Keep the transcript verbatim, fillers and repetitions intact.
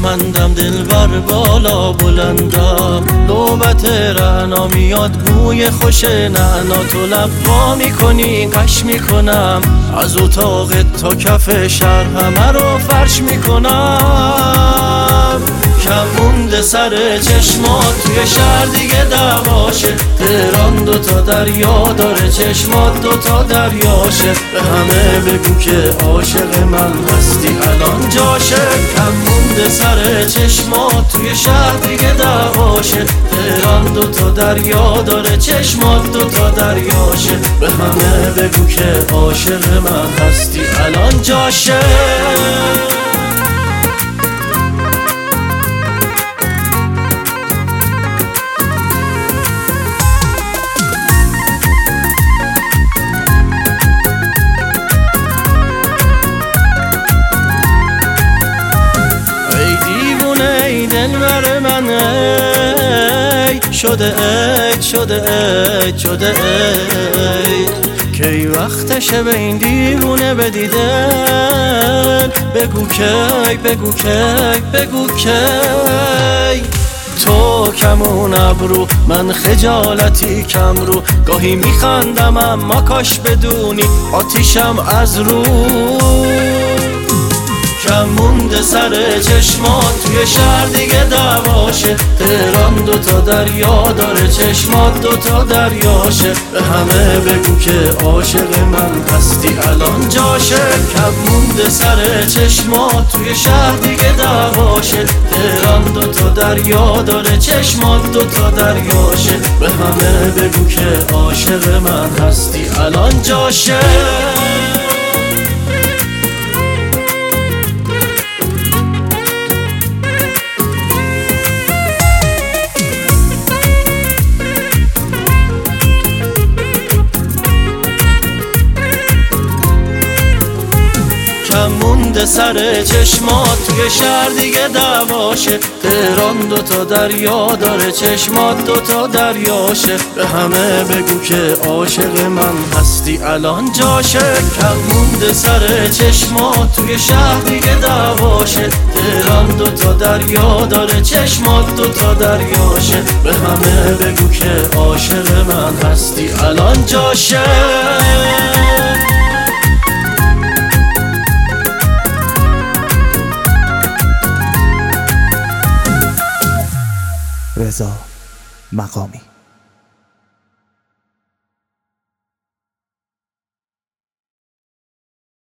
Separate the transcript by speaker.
Speaker 1: کمندم دلبر بالا بلندم، نوبت رعنا میاد بوی خوش نعنا، تو لب وا میکنی قش میکنم، از اتاق تا کف شهر همه رو فرش میکنم. کم مونده سر چشمات توی شهر دیگه دعواشه، تهران دوتا دریا داره چشمات دوتا دریاشه، به همه بگو که عاشق من هستی الان جاشه. کم مونده سر چشمات توی شهر دیگه دعواشه، تهران دوتا دریا داره چشمات دوتا دریاشه، به همه بگو که عاشق من هستی الان جاشه. دلبر من ای شده ای شده ای شده ای، کی وقتشه به این دیوونه بدیدن، بگو کی بگو کی بگو کی. تو کمون ابرو من خجالتی کم رو، گاهی میخندم اما کاش بدونی آتیشم از رو. کم مونده سر چشمات توی شهر دیگه دعواشه، تهران دوتا دریا داره چشمات دوتا دریاشه، به همه بگو که عاشق من هستی الان جاشه. کم مونده سر چشمات توی شهر دیگه دعواشه، تهران دوتا دریا داره چشمات دوتا دریاشه، به همه بگو که عاشق من هستی الان جاشه. کم مونده سر چشمات توی شهر دیگه دعواشه، تهران دوتا دریا داره چشمات دوتا دریاشه، به همه بگو که عاشق من هستی الان جاشه. کم مونده سر چشمات توی شهر دیگه دعواشه، تهران دوتا دریا داره چشمات دوتا دریاشه، به همه بگو که عاشق من هستی الان جاشه.
Speaker 2: رضا مقامی.